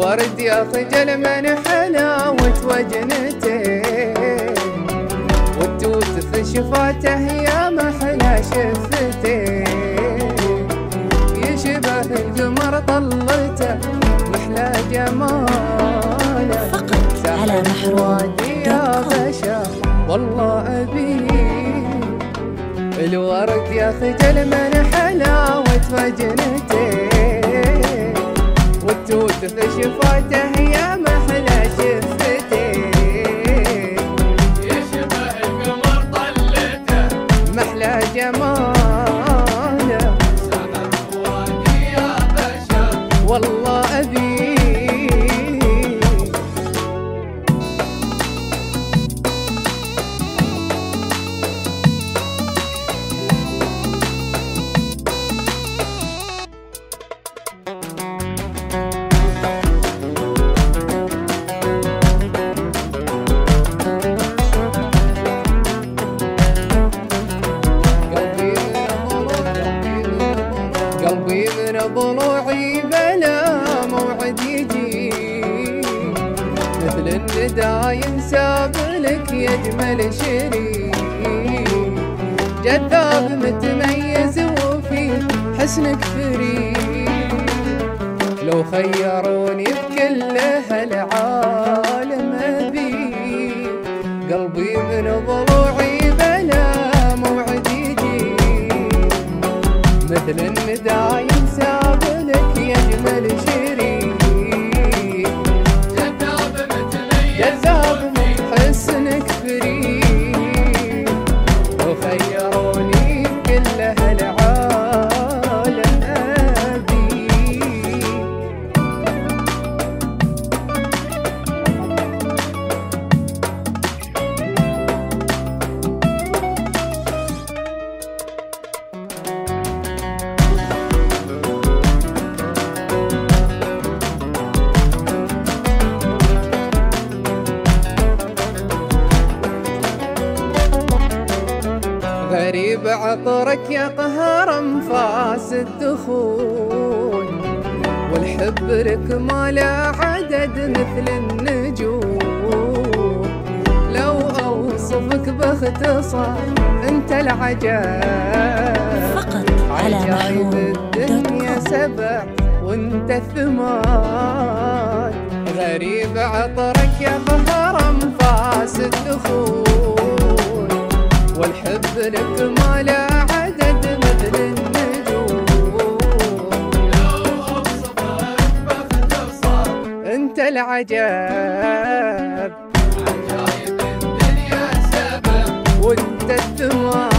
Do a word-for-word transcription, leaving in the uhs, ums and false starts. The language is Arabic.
الورد يا خجل من حلاوة وجنته، والتوت في شفاته يا محلى شفته، يشبه القمر طلته محلى جماله، فقط على محروم يا بشر والله أبيه. الورد يا خجل من حلاوة وجنته، والتوت في شفاته يا محلى شفته، يشبه القمر طلته محلى جماله، سبب فؤادي يا بشر والله أبيه. قلبي من ضلوعي بلا موعد يجي، مثل الندى ينساب لك يا اجمل شريك، جذاب متميز وفي حسنك فريد، لو خيروني بكل هالعالم ابيك. قلبي من ضلوعي بلا موعد يجي، مثل الندى ينساب لك يا اجمل شريك، جذاب متميز جذاب حسنك فريد، لو خيروني بكل هالعالم ابيك. غريب عطرك يا قهر انفاس الدخول، والحب لك ما له عدد مثل النجوم، لو اوصفك باختصار انت العجاب، فقط على عجايب محروم الدنيا دوت كوم. سبع وانت الثمان. غريب عطرك يا قهر انفاس الدخول، والحب لك ما له عدد مثل النجوم، لو أوصفك باختصار انت العجاب، عجايب الدنيا سبب وانت الثمان.